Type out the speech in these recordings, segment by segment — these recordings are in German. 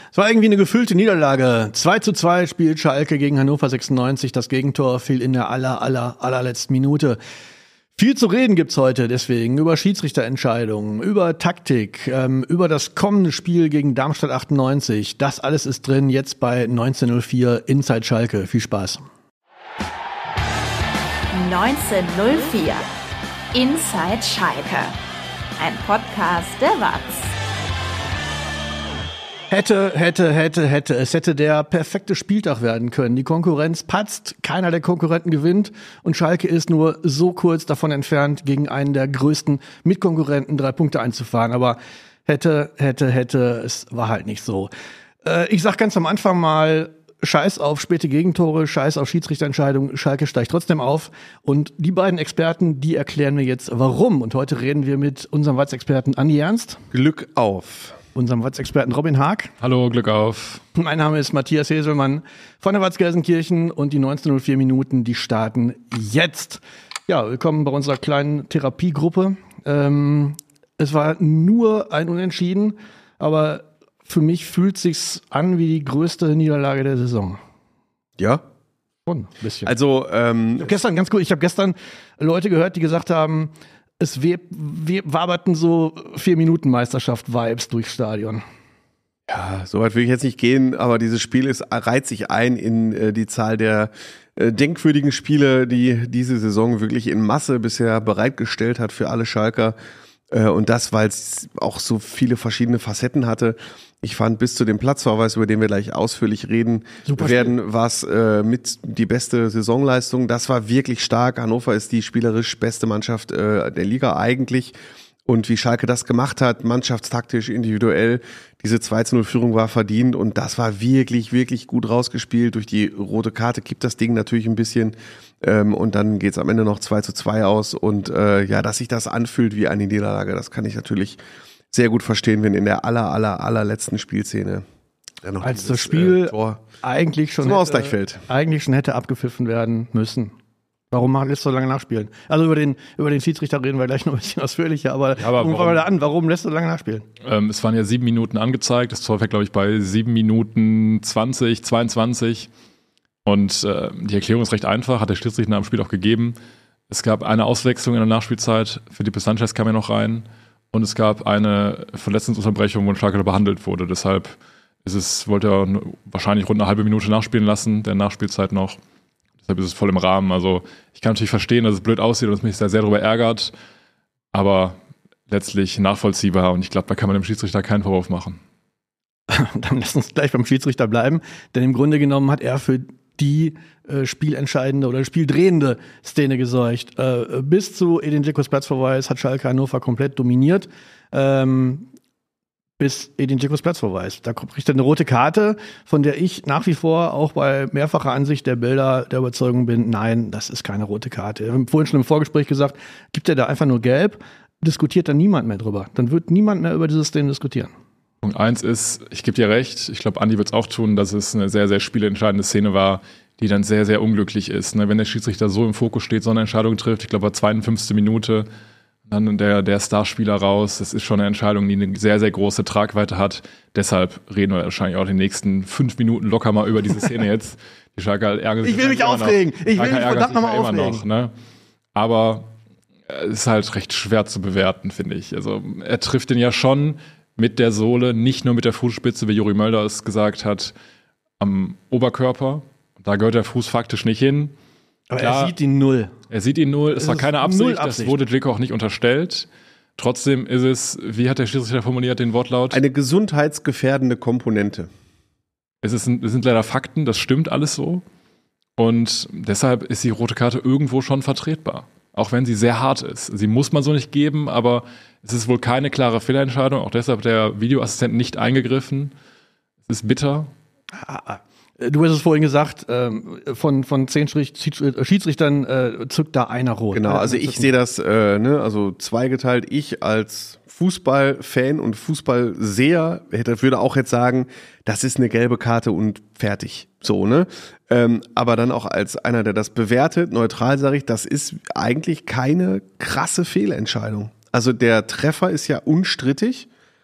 Es war irgendwie eine gefüllte Niederlage. 2:2 spielt Schalke gegen Hannover 96. Das Gegentor fiel in der allerletzten Minute. Viel zu reden gibt's heute deswegen über Schiedsrichterentscheidungen, über Taktik, über das kommende Spiel gegen Darmstadt 98. Das alles ist drin jetzt bei 1904 Inside Schalke. Viel Spaß. 1904 Inside Schalke. Ein Podcast der WAZ. Hätte. Es hätte der perfekte Spieltag werden können. Die Konkurrenz patzt, keiner der Konkurrenten gewinnt und Schalke ist nur so kurz davon entfernt, gegen einen der größten Mitkonkurrenten 3 Punkte einzufahren. Aber hätte, es war halt nicht so. Ich sag ganz am Anfang mal, Scheiß auf späte Gegentore, Scheiß auf Schiedsrichterentscheidungen, Schalke steigt trotzdem auf. Und die beiden Experten, die erklären mir jetzt, warum. Und heute reden wir mit unserem WAZ-Experten Andi Ernst. Glück auf. Unserem WAZ-Experten Robin Haag. Hallo, Glück auf. Mein Name ist Matthias Heselmann von der WAZ Gelsenkirchen und die 1904 Minuten, die starten jetzt. Ja, willkommen bei unserer kleinen Therapiegruppe. Es war nur ein Unentschieden, aber für mich fühlt sich's an wie die größte Niederlage der Saison. Ja? Schon ein bisschen. Also, ich habe gestern Leute gehört, die gesagt haben, es waberten so 4-Minuten-Meisterschaft-Vibes durchs Stadion. Ja, so weit will ich jetzt nicht gehen, aber dieses Spiel reiht sich ein in die Zahl der denkwürdigen Spiele, die diese Saison wirklich in Masse bisher bereitgestellt hat für alle Schalker. Und das, weil es auch so viele verschiedene Facetten hatte. Ich fand, bis zu dem Platzverweis, über den wir gleich ausführlich reden werden, war es mit die beste Saisonleistung. Das war wirklich stark. Hannover ist die spielerisch beste Mannschaft der Liga eigentlich. Und wie Schalke das gemacht hat, mannschaftstaktisch, individuell, diese 2:0-Führung war verdient. Und das war wirklich, wirklich gut rausgespielt. Durch die rote Karte kippt das Ding natürlich ein bisschen. Und dann geht's am Ende noch 2:2 aus. Und dass sich das anfühlt wie eine Niederlage, das kann ich natürlich sehr gut verstehen, wenn in der allerletzten Spielszene noch als das Spiel eigentlich schon hätte abgepfiffen werden müssen. Warum lässt du so lange nachspielen? Also über den Schiedsrichter reden wir gleich noch ein bisschen ausführlicher, aber warum lässt du so lange nachspielen? Es waren ja 7 Minuten angezeigt, das Tor fällt, glaube ich, bei 7 Minuten 20, 22 und die Erklärung ist recht einfach, hat der Schiedsrichter nach dem Spiel auch gegeben. Es gab eine Auswechslung in der Nachspielzeit, Felipe Sanchez kam ja noch rein und es gab eine Verletzungsunterbrechung, wo ein Schalke behandelt wurde, deshalb wollte er wahrscheinlich rund eine halbe Minute nachspielen lassen, der Nachspielzeit noch. Deshalb ist es voll im Rahmen. Also ich kann natürlich verstehen, dass es blöd aussieht und dass mich sehr darüber ärgert, aber letztlich nachvollziehbar und ich glaube, da kann man dem Schiedsrichter keinen Vorwurf machen. Dann lass uns gleich beim Schiedsrichter bleiben, denn im Grunde genommen hat er für die spielentscheidende oder spieldrehende Szene gesorgt. Bis zu Edin Dzeko's Platzverweis hat Schalke Hannover komplett dominiert. Bis Edin Dzeko's Platzverweis. Da kriegt er eine rote Karte, von der ich nach wie vor auch bei mehrfacher Ansicht der Bilder der Überzeugung bin, nein, das ist keine rote Karte. Wir haben vorhin schon im Vorgespräch gesagt, gibt er da einfach nur gelb, diskutiert dann niemand mehr drüber. Dann wird niemand mehr über diese Szene diskutieren. Punkt 1 ist, ich gebe dir recht, ich glaube, Andi wird es auch tun, dass es eine sehr spielentscheidende Szene war, die dann sehr unglücklich ist. Wenn der Schiedsrichter so im Fokus steht, so eine Entscheidung trifft, ich glaube, war 52. Minute, dann der Starspieler raus. Das ist schon eine Entscheidung, die eine sehr große Tragweite hat. Deshalb reden wir wahrscheinlich auch die nächsten 5 Minuten locker mal über diese Szene jetzt. Die Schalke ärgern sich. Ich will mich aufregen. Ich will mich verdammt nochmal aufregen. Ne? Aber es ist halt recht schwer zu bewerten, finde ich. Also er trifft den ja schon mit der Sohle, nicht nur mit der Fußspitze, wie Juri Mölder es gesagt hat, am Oberkörper. Da gehört der Fuß faktisch nicht hin. Aber klar, er sieht ihn null. Es war keine Absicht, das wurde Dzeko auch nicht unterstellt. Trotzdem ist es, wie hat der Schiedsrichter formuliert, den Wortlaut? Eine gesundheitsgefährdende Komponente. Es sind leider Fakten, das stimmt alles so. Und deshalb ist die rote Karte irgendwo schon vertretbar. Auch wenn sie sehr hart ist. Sie muss man so nicht geben, aber es ist wohl keine klare Fehlentscheidung. Auch deshalb hat der Videoassistent nicht eingegriffen. Es ist bitter. Du hast es vorhin gesagt, von 10 Schiedsrichtern zückt da einer rot. Genau, also ich sehe das also zweigeteilt. Ich als Fußballfan und Fußballseher würde auch jetzt sagen, das ist eine gelbe Karte und fertig. So, ne? Aber dann auch als einer, der das bewertet, neutral sage ich, das ist eigentlich keine krasse Fehlentscheidung. Also der Treffer ist ja unstrittig.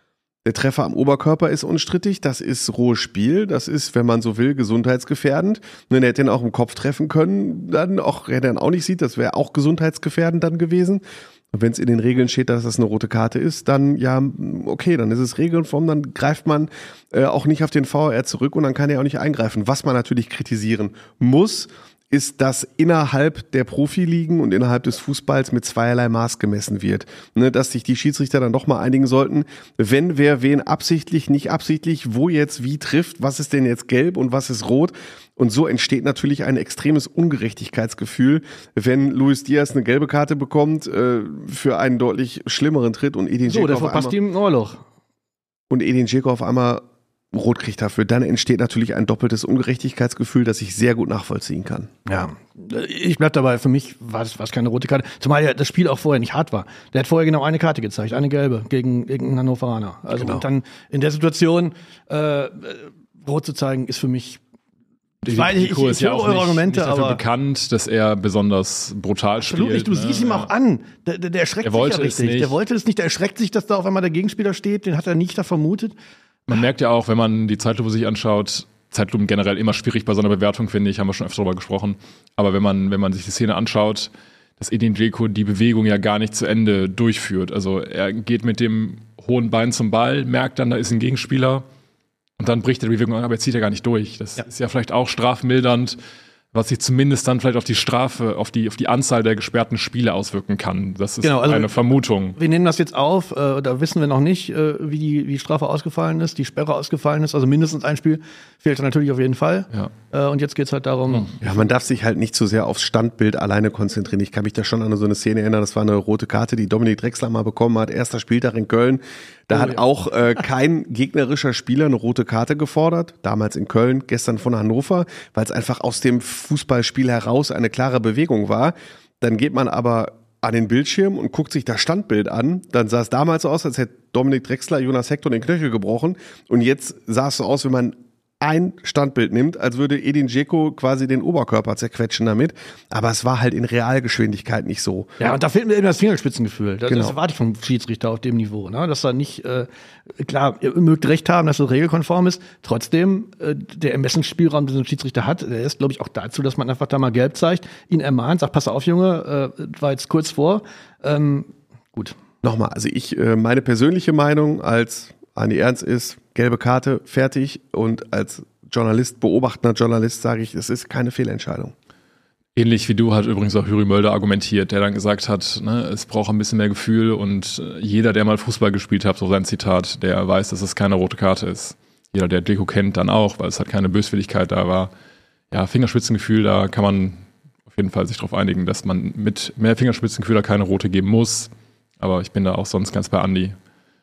Der Treffer am Oberkörper ist unstrittig, das ist rohes Spiel, das ist, wenn man so will, gesundheitsgefährdend. Und er hätte ihn auch im Kopf treffen können, dann auch, er dann auch nicht sieht, das wäre auch gesundheitsgefährdend dann gewesen. Und wenn es in den Regeln steht, dass das eine rote Karte ist, dann ja, okay, dann ist es regelkonform, dann greift man auch nicht auf den VAR zurück und dann kann er auch nicht eingreifen. Was man natürlich kritisieren muss, ist, dass innerhalb der Profiligen und innerhalb des Fußballs mit zweierlei Maß gemessen wird. Ne, dass sich die Schiedsrichter dann doch mal einigen sollten, wenn wer wen absichtlich, nicht absichtlich, wo jetzt wie trifft, was ist denn jetzt gelb und was ist rot. Und so entsteht natürlich ein extremes Ungerechtigkeitsgefühl, wenn Luis Diaz eine gelbe Karte bekommt für einen deutlich schlimmeren Tritt und Edin Dzeko der verpasst ihm ein Ohrloch. Und Edin Dzeko auf einmal rot kriegt dafür, dann entsteht natürlich ein doppeltes Ungerechtigkeitsgefühl, das ich sehr gut nachvollziehen kann. Ja, ich bleib dabei, für mich war es keine rote Karte, zumal ja das Spiel auch vorher nicht hart war. Der hat vorher genau eine Karte gezeigt, eine gelbe gegen einen Hannoveraner. Also genau. Und dann in der Situation rot zu zeigen, ist für mich Ich ist ja auch nicht dafür aber bekannt, dass er besonders brutal absolut spielt. nicht. Du siehst ihm auch an. Der erschreckt sich ja richtig. Der wollte es nicht. Der erschreckt sich, dass da auf einmal der Gegenspieler steht. Den hat er nicht da vermutet. Man merkt ja auch, wenn man die Zeitlupe sich anschaut, Zeitlupen generell immer schwierig bei so einer Bewertung, finde ich, haben wir schon öfter darüber gesprochen. Aber wenn man sich die Szene anschaut, dass Edin Dzeko die Bewegung ja gar nicht zu Ende durchführt. Also er geht mit dem hohen Bein zum Ball, merkt dann, da ist ein Gegenspieler. Und dann bricht er die Bewegung an, aber er zieht ja gar nicht durch. Das ist ja vielleicht auch strafmildernd, was sich zumindest dann vielleicht auf die Strafe, auf die Anzahl der gesperrten Spiele auswirken kann. Das ist eine Vermutung. Wir nehmen das jetzt auf, da wissen wir noch nicht, wie die Strafe ausgefallen ist, die Sperre ausgefallen ist. Also mindestens ein Spiel fehlt natürlich auf jeden Fall. Ja. Und jetzt geht's halt darum. Ja, man darf sich halt nicht zu sehr aufs Standbild alleine konzentrieren. Ich kann mich da schon an so eine Szene erinnern, das war eine rote Karte, die Dominik Drexler mal bekommen hat, erster Spieltag in Köln. Da hat auch kein gegnerischer Spieler eine rote Karte gefordert, damals in Köln, gestern von Hannover, weil es einfach aus dem Fußballspiel heraus eine klare Bewegung war. Dann geht man aber an den Bildschirm und guckt sich das Standbild an. Dann sah es damals so aus, als hätte Dominik Drexler Jonas Hector den Knöchel gebrochen. Und jetzt sah es so aus, wenn man ein Standbild nimmt, als würde Edin Dzeko quasi den Oberkörper zerquetschen damit. Aber es war halt in Realgeschwindigkeit nicht so. Ja, und da fehlt mir eben das Fingerspitzengefühl. Das Genau. erwarte ich vom Schiedsrichter auf dem Niveau. Ne? Dass er nicht, klar, ihr mögt recht haben, dass das regelkonform ist. Trotzdem, der Ermessensspielraum, den so ein Schiedsrichter hat, der ist, glaube ich, auch dazu, dass man einfach da mal gelb zeigt, ihn ermahnt, sagt, pass auf, Junge, war jetzt kurz vor. Gut. Nochmal, also meine persönliche Meinung als Andi Ernst ist, gelbe Karte, fertig. Und als Journalist, beobachtender Journalist, sage ich, es ist keine Fehlentscheidung. Ähnlich wie du hat übrigens auch Juri Mölder argumentiert, der dann gesagt hat, ne, es braucht ein bisschen mehr Gefühl und jeder, der mal Fußball gespielt hat, so sein Zitat, der weiß, dass es keine rote Karte ist. Jeder, der Dzeko kennt, dann auch, weil es halt keine Böswilligkeit da war. Ja, Fingerspitzengefühl, da kann man auf jeden Fall sich darauf einigen, dass man mit mehr Fingerspitzengefühl da keine rote geben muss. Aber ich bin da auch sonst ganz bei Andi.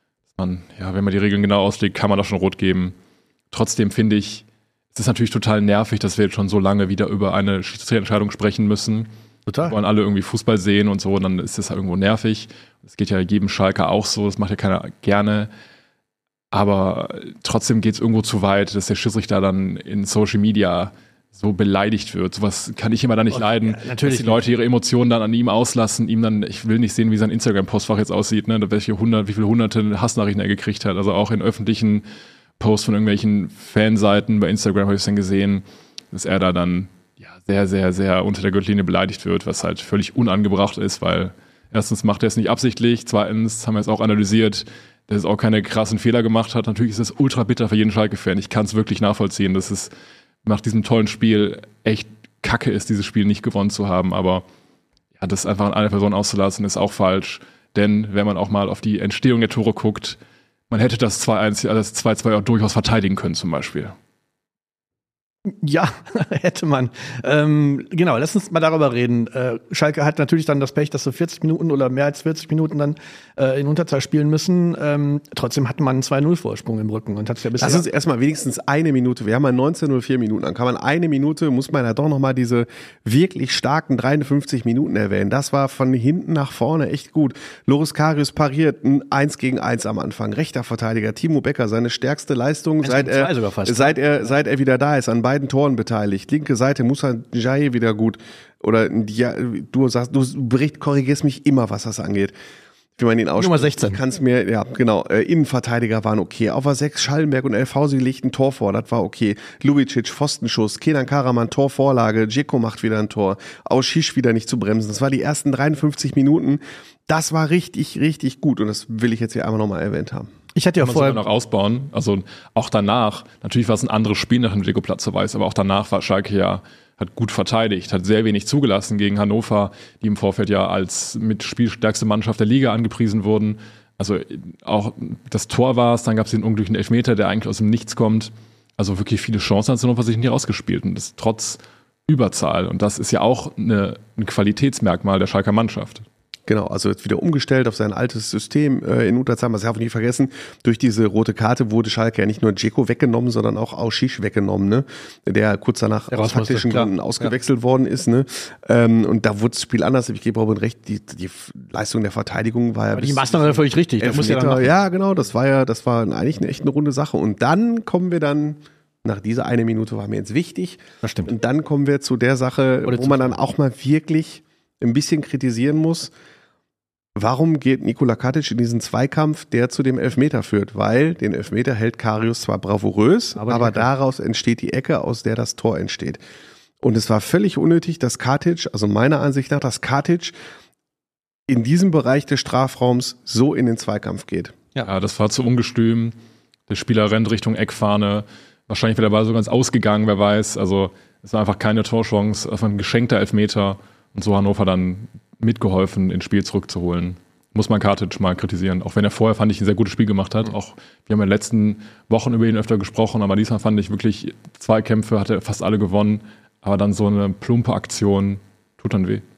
Wenn man die Regeln genau auslegt, kann man da schon rot geben. Trotzdem finde ich, es ist natürlich total nervig, dass wir jetzt schon so lange wieder über eine Schiedsrichterentscheidung sprechen müssen. Total. Wir wollen alle irgendwie Fußball sehen und so, und dann ist das halt irgendwo nervig. Das geht ja jedem Schalker auch so, das macht ja keiner gerne. Aber trotzdem geht es irgendwo zu weit, dass der Schiedsrichter dann in Social Media so beleidigt wird. Sowas kann ich immer da nicht leiden, natürlich dass die Leute ihre Emotionen dann an ihm auslassen, ihm dann, ich will nicht sehen, wie sein Instagram-Postfach jetzt aussieht, ne, wie viele hunderte Hassnachrichten er gekriegt hat. Also auch in öffentlichen Posts von irgendwelchen Fanseiten bei Instagram habe ich es dann gesehen, dass er da dann sehr, sehr, sehr unter der Gürtellinie beleidigt wird, was halt völlig unangebracht ist, weil erstens macht er es nicht absichtlich, zweitens haben wir es auch analysiert, dass es auch keine krassen Fehler gemacht hat. Natürlich ist es ultra bitter für jeden Schalke-Fan. Ich kann es wirklich nachvollziehen, dass es nach diesem tollen Spiel echt kacke ist, dieses Spiel nicht gewonnen zu haben. Aber ja, das einfach an eine Person auszulassen, ist auch falsch. Denn wenn man auch mal auf die Entstehung der Tore guckt, man hätte das 2-1, das 2-2 auch durchaus verteidigen können zum Beispiel. Ja, hätte man. Genau, lass uns mal darüber reden. Schalke hat natürlich dann das Pech, dass so 40 Minuten oder mehr als 40 Minuten dann in Unterzahl spielen müssen. Trotzdem hat man einen 2-0-Vorsprung im Rücken und hat's ja bisher. Lass uns erstmal wenigstens eine Minute, wir haben ja 19:04 Minuten, dann kann man eine Minute, muss man ja doch nochmal diese wirklich starken 53 Minuten erwähnen. Das war von hinten nach vorne echt gut. Loris Karius pariert ein 1-gegen-1 am Anfang. Rechter Verteidiger, Timo Becker, seine stärkste Leistung, seit er wieder da ist, an beiden Toren beteiligt. Linke Seite, Moussa Ndiaye wieder gut. Oder, ja, du korrigierst mich immer, was das angeht. wie man ihn ausspricht. Nummer 16. Kann's mir, ja, genau. Innenverteidiger waren okay. Auf der 6 Schallenberg und Elfhausi legt ein Tor vor, das war okay. Lubicic, Pfostenschuss, Kenan Karaman, Torvorlage, Dzeko macht wieder ein Tor, Auschisch wieder nicht zu bremsen. Das war die ersten 53 Minuten. Das war richtig, richtig gut und das will ich jetzt hier einmal nochmal erwähnt haben. Ich hatte ja vorher noch ausbauen. Also auch danach, natürlich war es ein anderes Spiel nach dem Dzeko-Platzverweis, aber auch danach war Schalke ja, hat gut verteidigt, hat sehr wenig zugelassen gegen Hannover, die im Vorfeld ja als mit spielstärkste Mannschaft der Liga angepriesen wurden. Also auch das Tor war es, dann gab es den unglücklichen Elfmeter, der eigentlich aus dem Nichts kommt. Also wirklich viele Chancen hat Hannover sich nicht rausgespielt und das trotz Überzahl. Und das ist ja auch ein Qualitätsmerkmal der Schalker Mannschaft. Genau, also jetzt wieder umgestellt auf sein altes System in Unterzahl. Das darf ich nie vergessen, durch diese rote Karte wurde Schalke ja nicht nur Dzeko weggenommen, sondern auch Auschisch weggenommen, ne? Der kurz danach aus taktischen Gründen ausgewechselt worden ist. Ne? Und da wurde das Spiel anders. Ich gebe Robin recht, die Leistung der Verteidigung war ja... die Maßnahme war völlig richtig. Das muss ja genau, das war eigentlich eine echt eine runde Sache. Und dann kommen wir dann... Nach dieser eine Minute war mir jetzt wichtig. Das stimmt. Und dann kommen wir zu der Sache, wo man dann auch mal wirklich ein bisschen kritisieren muss. Warum geht Nikola Katic in diesen Zweikampf, der zu dem Elfmeter führt? Weil den Elfmeter hält Karius zwar bravourös, aber daraus entsteht die Ecke, aus der das Tor entsteht. Und es war völlig unnötig, dass Katic, also meiner Ansicht nach, dass Katic in diesem Bereich des Strafraums so in den Zweikampf geht. Ja, das war zu ungestüm. Der Spieler rennt Richtung Eckfahne. Wahrscheinlich wäre der Ball so ganz ausgegangen, wer weiß. Also es war einfach keine Torchance, einfach ein geschenkter Elfmeter. Und so Hannover dann mitgeholfen, ins Spiel zurückzuholen. Muss man Katic mal kritisieren. Auch wenn er vorher, fand ich, ein sehr gutes Spiel gemacht hat. Auch wir haben in den letzten Wochen über ihn öfter gesprochen, aber diesmal fand ich wirklich, Zweikämpfe hat er fast alle gewonnen. Aber dann so eine plumpe Aktion tut dann weh.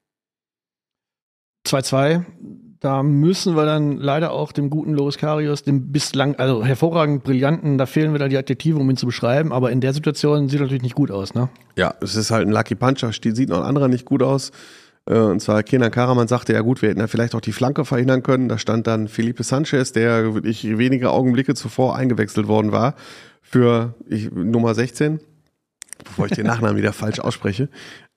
2-2. Da müssen wir dann leider auch dem guten Loris Karius, dem bislang, also hervorragend brillanten, da fehlen mir dann die Adjektive, um ihn zu beschreiben, aber in der Situation sieht er natürlich nicht gut aus, ne? Ja, es ist halt ein Lucky Puncher, sieht noch ein anderer nicht gut aus. Und zwar Kenan Karaman sagte, ja gut, wir hätten ja vielleicht auch die Flanke verhindern können. Da stand dann Felipe Sanchez, der wirklich wenige Augenblicke zuvor eingewechselt worden war für Nummer 16, bevor ich den Nachnamen wieder falsch ausspreche.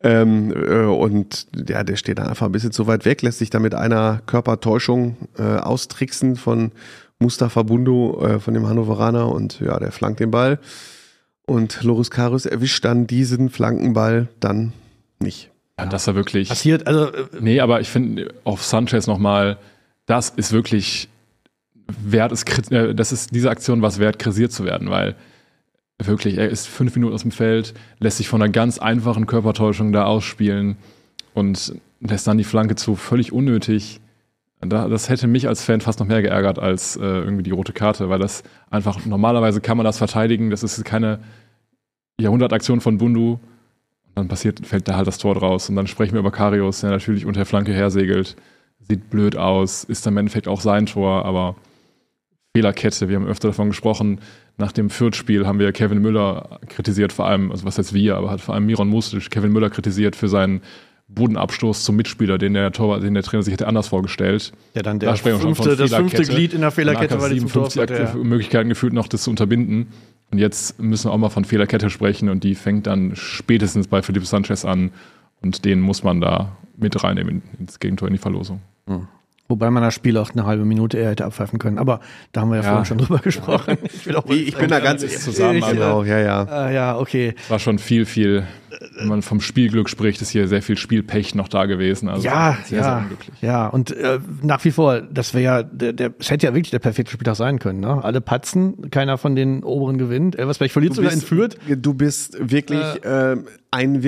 Und ja, der steht dann einfach ein bisschen zu weit weg, lässt sich da mit einer Körpertäuschung austricksen von Mustafa Bundu, von dem Hannoveraner, und ja, der flankt den Ball. Und Loris Karius erwischt dann diesen Flankenball dann nicht. Ja, das war wirklich passiert, also nee, aber ich finde auf Sanchez nochmal, das ist wirklich wert, das ist diese Aktion was wert, kritisiert zu werden, weil wirklich, er ist 5 Minuten aus dem Feld, lässt sich von einer ganz einfachen Körpertäuschung da ausspielen und lässt dann die Flanke zu, völlig unnötig. Das hätte mich als Fan fast noch mehr geärgert als irgendwie die rote Karte, weil das einfach, normalerweise kann man das verteidigen, das ist keine Jahrhundertaktion von Bundu. Dann fällt da halt das Tor draus. Und dann sprechen wir über Karius, der natürlich unter der Flanke hersegelt. Sieht blöd aus, ist dann im Endeffekt auch sein Tor, aber Fehlerkette, wir haben öfter davon gesprochen. Nach dem Fürth-Spiel haben wir Kevin Müller kritisiert, vor allem, also was heißt wir, aber hat vor allem Miron Mustic Kevin Müller kritisiert für seinen Bodenabstoß zum Mitspieler, den der Trainer sich hätte anders vorgestellt. Ja, dann das fünfte Glied in der Fehlerkette, weil die 57 Möglichkeiten gefühlt noch, das zu unterbinden. Und jetzt müssen wir auch mal von Fehlerkette sprechen und die fängt dann spätestens bei Felipe Sanchez an und den muss man da mit reinnehmen ins Gegentor, in die Verlosung. Hm. Wobei man das Spiel auch eine halbe Minute eher hätte abpfeifen können. Aber da haben wir ja vorhin schon drüber gesprochen. Ich bin da ganz zusammen. Genau, ja, okay. Es war schon viel, wenn man vom Spielglück spricht, ist hier sehr viel Spielpech noch da gewesen. Also sehr unglücklich. Ja, und nach wie vor, das wäre ja, es hätte ja wirklich der perfekte Spieltag sein können. Ne? Alle patzen, keiner von den oberen gewinnt. Elversberg verliert sogar in Fürth. Du bist wirklich ein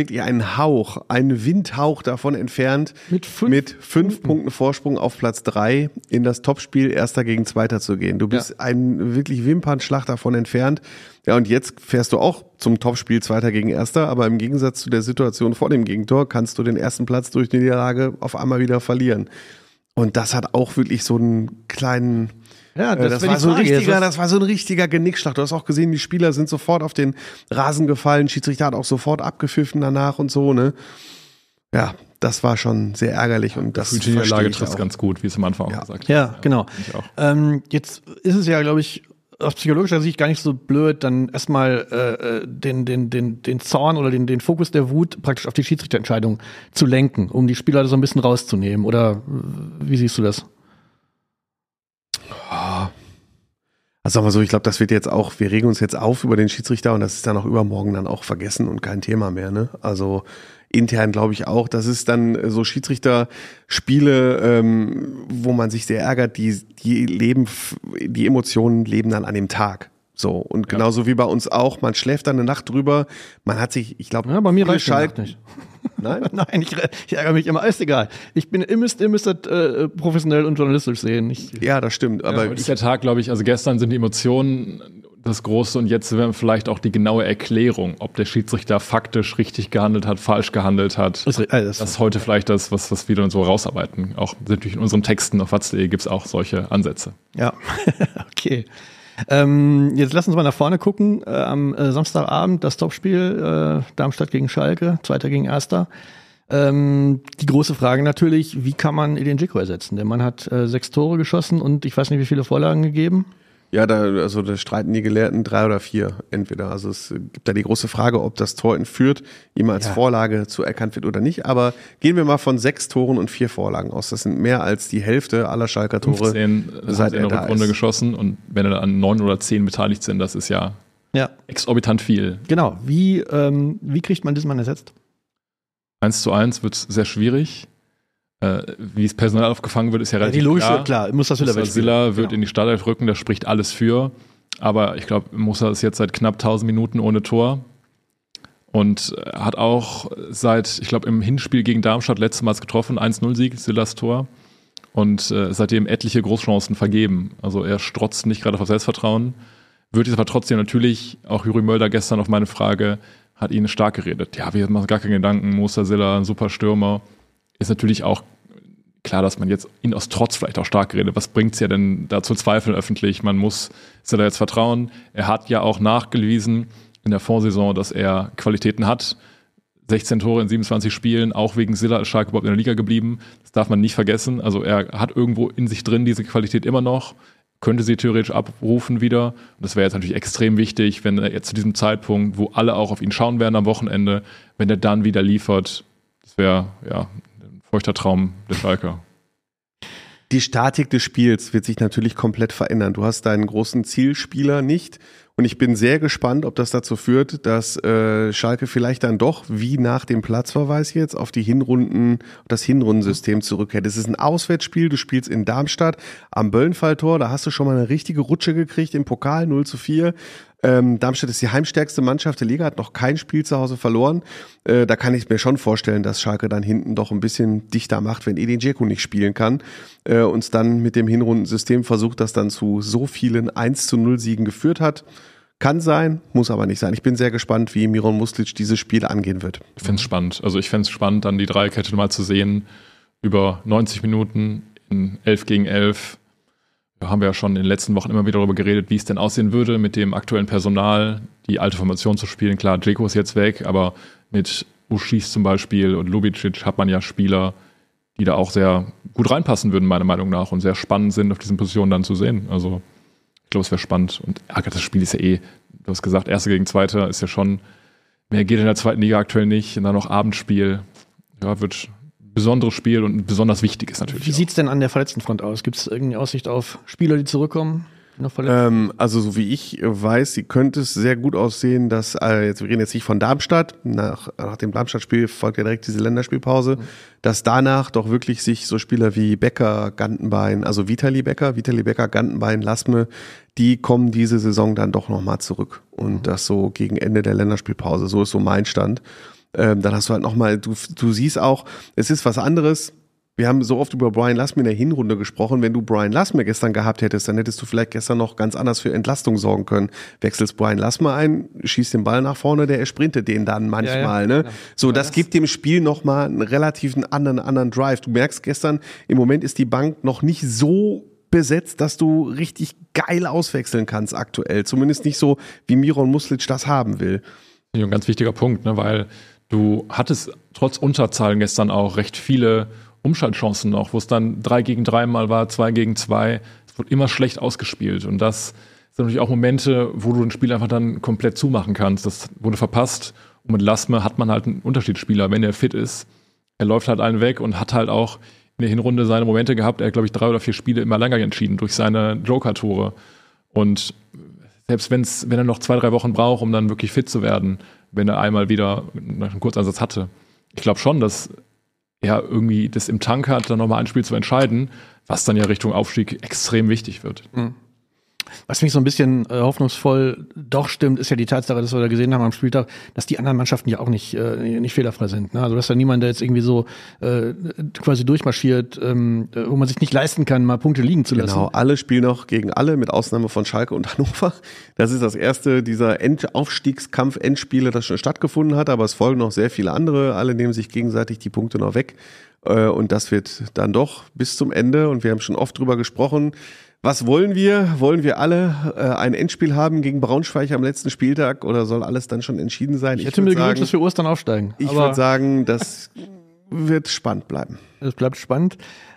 Windhauch davon entfernt, mit 5 Punkten Vorsprung auf Platz 3 in das Topspiel Erster gegen Zweiter zu gehen. Du bist ein wirklich Wimpernschlag davon entfernt. Ja, und jetzt fährst du auch zum Topspiel Zweiter gegen Erster, aber im Gegensatz zu der Situation vor dem Gegentor kannst du den ersten Platz durch die Niederlage auf einmal wieder verlieren. Und das hat auch wirklich so einen kleinen... Ja, das war so ein richtiger Genickschlag. Du hast auch gesehen, die Spieler sind sofort auf den Rasen gefallen. Schiedsrichter hat auch sofort abgepfiffen danach und so, ne? Ja, das war schon sehr ärgerlich und das die Lage trifft ganz gut, wie es am Anfang auch gesagt hast. Ja, genau. Jetzt ist es ja, glaube ich, aus psychologischer Sicht gar nicht so blöd, dann erstmal den Zorn oder den Fokus der Wut praktisch auf die Schiedsrichterentscheidung zu lenken, um die Spieler so ein bisschen rauszunehmen. Oder wie siehst du das? Also sag mal so, ich glaube, das wird jetzt auch, wir regen uns jetzt auf über den Schiedsrichter und das ist dann auch übermorgen dann auch vergessen und kein Thema mehr, ne? Also intern glaube ich auch, das ist dann so Schiedsrichterspiele, wo man sich sehr ärgert, die Emotionen leben dann an dem Tag. So, und genauso wie bei uns auch, man schläft dann eine Nacht drüber, man hat sich, ich glaube, bei mir reicht die Nacht nicht. Nein? Nein, ich ärgere mich immer, ist egal. Ihr müsst das professionell und journalistisch sehen. Ja, das stimmt. Aber heute ist der Tag, glaube ich, also gestern sind die Emotionen das Große und jetzt wäre vielleicht auch die genaue Erklärung, ob der Schiedsrichter faktisch richtig gehandelt hat, falsch gehandelt hat. Das ist heute vielleicht das, was wir dann so rausarbeiten. Auch natürlich in unseren Texten auf watz.de gibt es auch solche Ansätze. Ja, okay. Jetzt lass uns mal nach vorne gucken. Am Samstagabend das Topspiel, Darmstadt gegen Schalke, 2. gegen 1. Die große Frage natürlich, wie kann man Edin Dzeko ersetzen? Der Mann hat 6 Tore geschossen und ich weiß nicht, wie viele Vorlagen gegeben. Ja, da streiten die Gelehrten 3 oder 4 entweder. Also es gibt da die große Frage, ob das Tor in Fürth ihm als Vorlage zuerkannt wird oder nicht. Aber gehen wir mal von 6 Toren und 4 Vorlagen aus. Das sind mehr als die Hälfte aller Schalker Tore 15 seit er in der Rückrunde geschossen. Und wenn er an 9 oder 10 beteiligt sind, das ist ja exorbitant viel. Genau. Wie kriegt man diesen Mann ersetzt? 1:1 wird sehr schwierig. Wie es personell aufgefangen wird, ist ja relativ die logische, klar. Muss das Silla wird in die Startelf rücken, das spricht alles für. Aber ich glaube, Musa ist jetzt seit knapp 1000 Minuten ohne Tor und hat auch seit, ich glaube, im Hinspiel gegen Darmstadt letztmals getroffen, 1-0-Sieg, Sillas Tor. Und seitdem etliche Großchancen vergeben. Also er strotzt nicht gerade auf Selbstvertrauen. Wird jetzt aber trotzdem natürlich, auch Juri Mölder gestern auf meine Frage, hat ihn stark geredet. Ja, wir machen gar keine Gedanken, Musa Silla, ein super Stürmer. Ist natürlich auch klar, dass man jetzt ihn aus Trotz vielleicht auch stark redet. Was bringt es ja denn da zu zweifeln öffentlich? Man muss Silla jetzt vertrauen. Er hat ja auch nachgewiesen in der Vorsaison, dass er Qualitäten hat. 16 Tore in 27 Spielen, auch wegen Silla ist Schalke überhaupt in der Liga geblieben. Das darf man nicht vergessen. Also er hat irgendwo in sich drin diese Qualität immer noch, könnte sie theoretisch abrufen wieder. Und das wäre jetzt natürlich extrem wichtig, wenn er jetzt zu diesem Zeitpunkt, wo alle auch auf ihn schauen werden am Wochenende, wenn er dann wieder liefert. Das wäre, ja, feuchter Traum der Schalker. Die Statik des Spiels wird sich natürlich komplett verändern. Du hast deinen großen Zielspieler nicht. Und ich bin sehr gespannt, ob das dazu führt, dass Schalke vielleicht dann doch, wie nach dem Platzverweis jetzt, auf das Hinrundensystem zurückkehrt. Es ist ein Auswärtsspiel, du spielst in Darmstadt am Böllenfalltor, da hast du schon mal eine richtige Rutsche gekriegt im Pokal, 0:4. Darmstadt ist die heimstärkste Mannschaft der Liga, hat noch kein Spiel zu Hause verloren. Da kann ich mir schon vorstellen, dass Schalke dann hinten doch ein bisschen dichter macht, wenn Edin Dzeko nicht spielen kann. Uns dann mit dem Hinrundensystem versucht, das dann zu so vielen 1:0 Siegen geführt hat. Kann sein, muss aber nicht sein. Ich bin sehr gespannt, wie Miron Muslic dieses Spiel angehen wird. Ich finde es spannend. Also ich fände es spannend, dann die Dreierkette mal zu sehen. Über 90 Minuten in 11 gegen 11. Da haben wir ja schon in den letzten Wochen immer wieder darüber geredet, wie es denn aussehen würde, mit dem aktuellen Personal die alte Formation zu spielen. Klar, Dzeko ist jetzt weg, aber mit Uschis zum Beispiel und Lubicic hat man ja Spieler, die da auch sehr gut reinpassen würden, meiner Meinung nach, und sehr spannend sind, auf diesen Positionen dann zu sehen. Also ich glaube, es wäre spannend. Und das Spiel ist ja du hast gesagt, 1. gegen 2. ist ja schon, mehr geht in der 2. Liga aktuell nicht. Und dann noch Abendspiel. Ja, wird ein besonderes Spiel und besonders wichtig ist natürlich. Wie sieht es denn an der Verletztenfront aus? Gibt es irgendeine Aussicht auf Spieler, die zurückkommen? Also so wie ich weiß, könnte es sehr gut aussehen, dass, wir reden jetzt nicht von Darmstadt, nach dem Darmstadt-Spiel folgt ja direkt diese Länderspielpause, dass danach doch wirklich sich so Spieler wie Becker, Gantenbein, also Vitali Becker, Gantenbein, Lasme, die kommen diese Saison dann doch nochmal zurück. Und das so gegen Ende der Länderspielpause, so ist so mein Stand. Dann hast du halt nochmal, du siehst auch, es ist was anderes. Wir haben so oft über Brian Lasme in der Hinrunde gesprochen. Wenn du Brian Lasme gestern gehabt hättest, dann hättest du vielleicht gestern noch ganz anders für Entlastung sorgen können. Wechselst Brian Lasme ein, schießt den Ball nach vorne, der sprintet den dann manchmal. Ne? So, das gibt dem Spiel nochmal einen relativen anderen Drive. Du merkst gestern, im Moment ist die Bank noch nicht so besetzt, dass du richtig geil auswechseln kannst aktuell. Zumindest nicht so, wie Miron Muslic das haben will. Ein ganz wichtiger Punkt, ne? Weil du hattest trotz Unterzahlen gestern auch recht viele Umschaltchancen noch, wo es dann 3 gegen 3 mal war, 2 gegen 2. Es wurde immer schlecht ausgespielt. Und das sind natürlich auch Momente, wo du ein Spiel einfach dann komplett zumachen kannst. Das wurde verpasst. Und mit Lasme hat man halt einen Unterschiedsspieler, wenn er fit ist. Er läuft halt einen weg und hat halt auch in der Hinrunde seine Momente gehabt. Er hat, glaube ich, 3 oder 4 Spiele immer länger entschieden durch seine Joker-Tore. Und selbst wenn er noch 2-3 Wochen braucht, um dann wirklich fit zu werden, wenn er einmal wieder einen Kurzansatz hatte. Ich glaube schon, dass er irgendwie das im Tank hat, dann nochmal ein Spiel zu entscheiden, was dann ja Richtung Aufstieg extrem wichtig wird. Mhm. Was mich so ein bisschen hoffnungsvoll doch stimmt, ist ja die Tatsache, dass wir da gesehen haben am Spieltag, dass die anderen Mannschaften ja auch nicht fehlerfrei sind. Ne? Also dass da niemand, der jetzt irgendwie so quasi durchmarschiert, wo man sich nicht leisten kann, mal Punkte liegen zu lassen. Genau, alle spielen noch gegen alle, mit Ausnahme von Schalke und Hannover. Das ist das erste dieser Aufstiegskampf-Endspiele, das schon stattgefunden hat, aber es folgen noch sehr viele andere. Alle nehmen sich gegenseitig die Punkte noch weg. Und das wird dann doch bis zum Ende. Und wir haben schon oft drüber gesprochen. Was wollen wir? Wollen wir alle ein Endspiel haben gegen Braunschweig am letzten Spieltag oder soll alles dann schon entschieden sein? Ich hätte mir gewünscht, dass wir Ostern aufsteigen. Ich würde sagen, das wird spannend bleiben. Es bleibt spannend.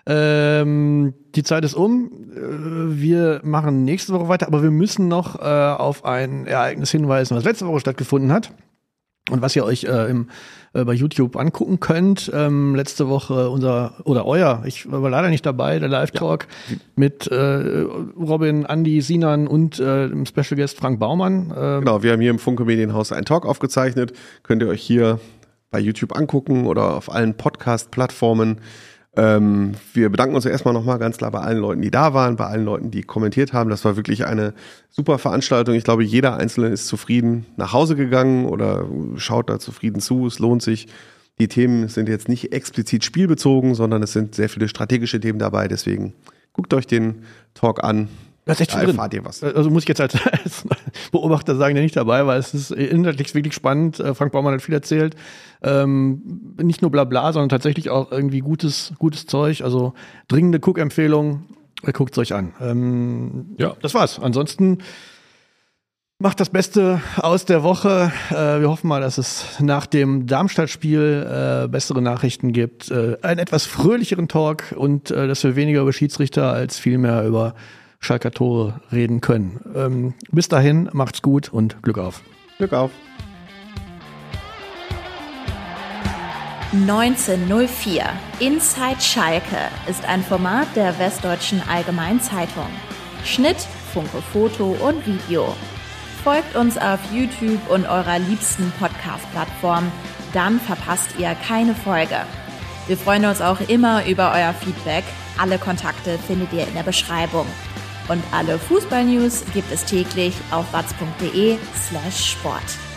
Die Zeit ist um. Wir machen nächste Woche weiter, aber wir müssen noch auf ein Ereignis hinweisen, was letzte Woche stattgefunden hat. Und was ihr euch bei YouTube angucken könnt, letzte Woche ich war leider nicht dabei, der Live-Talk mit Robin, Andi, Sinan und dem Special Guest Frank Baumann. Genau, wir haben hier im Funke Medienhaus einen Talk aufgezeichnet. Könnt ihr euch hier bei YouTube angucken oder auf allen Podcast-Plattformen. Wir bedanken uns erstmal nochmal ganz klar bei allen Leuten, die da waren, bei allen Leuten, die kommentiert haben. Das war wirklich eine super Veranstaltung. Ich glaube, jeder Einzelne ist zufrieden nach Hause gegangen oder schaut da zufrieden zu. Es lohnt sich. Die Themen sind jetzt nicht explizit spielbezogen, sondern es sind sehr viele strategische Themen dabei. Deswegen guckt euch den Talk an. Das ist echt da erfahrt ihr was. Also muss ich jetzt als Beobachter sagen, der nicht dabei war. Es ist inhaltlich wirklich spannend. Frank Baumann hat viel erzählt. Nicht nur Blabla, sondern tatsächlich auch irgendwie gutes Zeug. Also dringende Guck-Empfehlung. Guckt es euch an. Das war's. Ansonsten macht das Beste aus der Woche. Wir hoffen mal, dass es nach dem Darmstadt-Spiel bessere Nachrichten gibt. Einen etwas fröhlicheren Talk und dass wir weniger über Schiedsrichter als vielmehr über Schalker Tore reden können. Bis dahin, macht's gut und Glück auf. Glück auf. 1904 Inside Schalke ist ein Format der Westdeutschen Allgemeinzeitung. Schnitt, Funke Foto und Video. Folgt uns auf YouTube und eurer liebsten Podcast-Plattform, dann verpasst ihr keine Folge. Wir freuen uns auch immer über euer Feedback. Alle Kontakte findet ihr in der Beschreibung. Und alle Fußball-News gibt es täglich auf watz.de/sport.